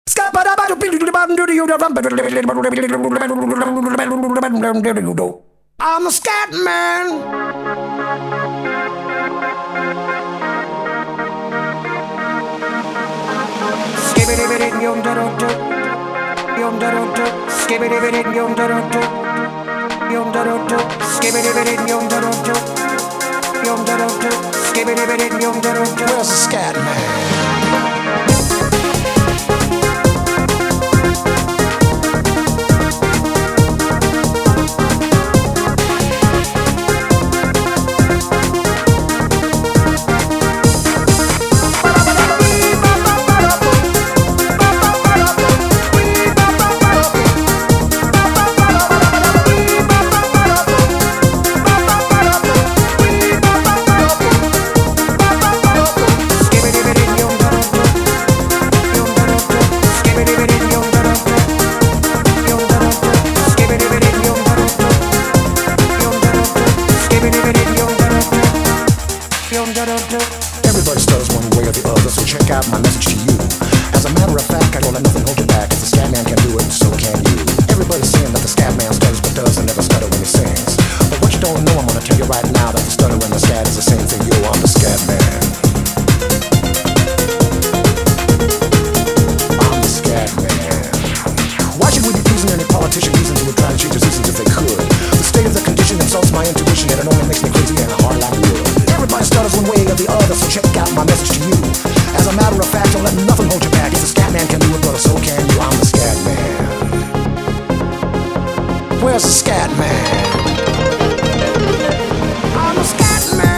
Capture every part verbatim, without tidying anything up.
I'm a scat man. Skibbity yum da da da, yum da da da, skibbity yum da da da, yum da da da, skibbity yum da da da, yum da da da, skibbity yum da da da. Where's the scat man? Everybody stutters one way or the other, so check out my message to you. As a matter of fact, I don't let nothing hold you back. If the scat man can do it, so can you. Everybody's saying that the scat man stutters but does and never stutter when he sings. But what you don't know, I'm gonna tell you right now that the stutter and the scat is the same thing. Yo, I'm the scat man. I'm the scat man. Why should we be pleasing any politician reasons who would try to change the seasons if they could? The state of the condition insults my intuition and it only makes me crazy and hard like wood. Everybody stutters one way or the other, so check out my message to you. As a matter of fact, don't let nothing hold you back. If the scat man can do it, brother, so can you. I'm the scat man. Where's the scat man? I'm the scat man.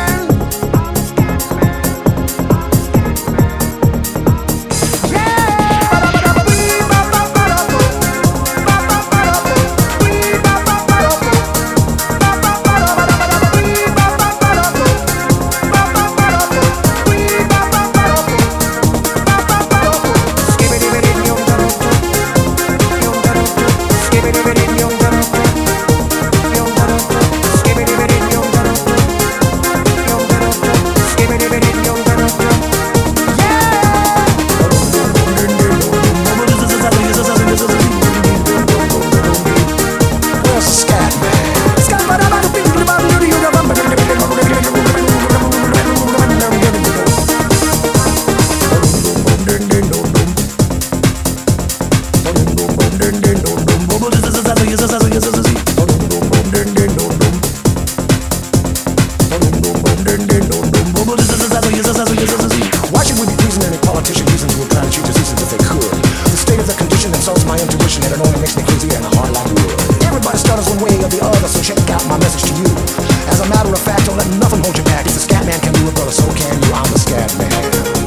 Why should we be pleasing any politician reasons who are trying to change the seasons if they could? The state of the condition insults my intuition and it only makes me crazy and hard like wood. Everybody stutters one way or the other, so check out my message to you. As a matter of fact, don't let nothing hold you back. If the scat man can do it, brother, so can you. I'm the scat man.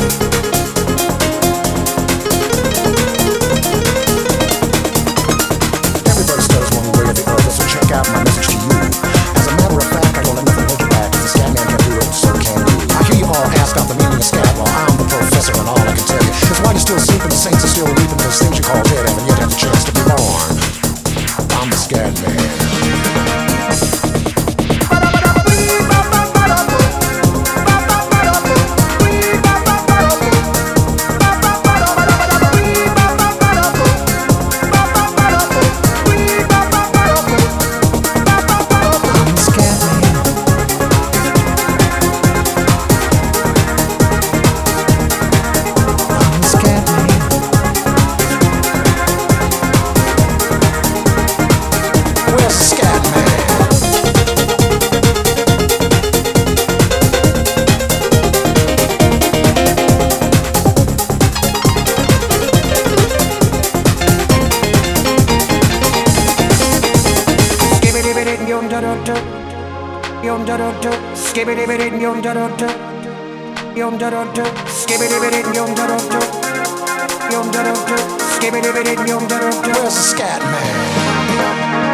Everybody stutters one way or the other, so check out my message to you. As a matter of fact, I don't let nothing hold you back. If the scat man can do it, so can you. I hear you all ask out the meaning of scat. Well, I'm the professor and all I can tell you is why you're still sleeping, the saints are still reaping those things you call dead, haven't yet had the chance to be born. I'm the scat man. Yum da da da, skibbity bitty yum da da da, yum da da da, skibbity bitty yum da da da, yum da da da, skibbity bitty yum da da da. Where's the scat man?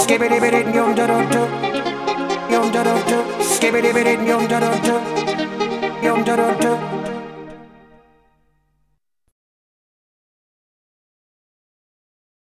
skibbity bit yum da da da, yum da da da, skibbity bit yum da da da.